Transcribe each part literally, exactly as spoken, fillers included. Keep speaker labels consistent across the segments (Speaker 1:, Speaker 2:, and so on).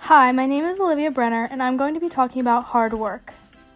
Speaker 1: Hi, my name is Olivia Brenner, and I'm going to be talking about hard work.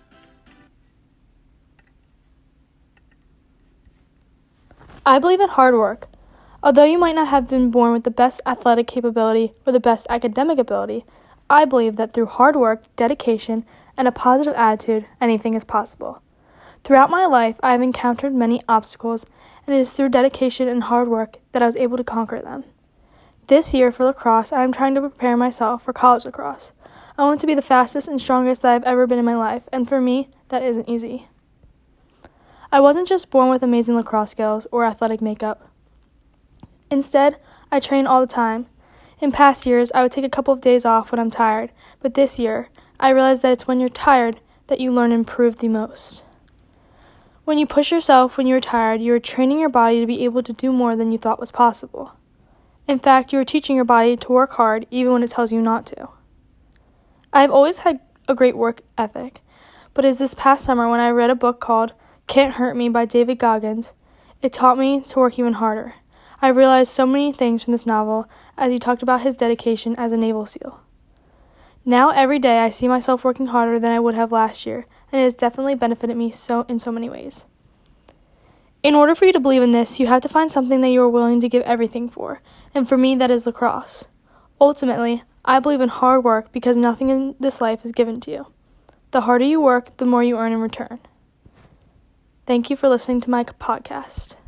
Speaker 1: I believe in hard work. Although you might not have been born with the best athletic capability or the best academic ability, I believe that through hard work, dedication, and a positive attitude, anything is possible. Throughout my life, I have encountered many obstacles, and it is through dedication and hard work that I was able to conquer them. This year for lacrosse, I am trying to prepare myself for college lacrosse. I want to be the fastest and strongest that I've ever been in my life, and for me, that isn't easy. I wasn't just born with amazing lacrosse skills or athletic makeup. Instead, I train all the time. In past years, I would take a couple of days off when I'm tired, but this year, I realized that it's when you're tired that you learn and improve the most. When you push yourself when you are tired, you are training your body to be able to do more than you thought was possible. In fact, you are teaching your body to work hard even when it tells you not to. I have always had a great work ethic, but it was this past summer when I read a book called Can't Hurt Me by David Goggins. It taught me to work even harder. I realized so many things from this novel as he talked about his dedication as a Naval SEAL. Now every day I see myself working harder than I would have last year, and it has definitely benefited me so in so many ways. In order for you to believe in this, you have to find something that you are willing to give everything for, and for me that is lacrosse. Ultimately, I believe in hard work because nothing in this life is given to you. The harder you work, the more you earn in return. Thank you for listening to my podcast.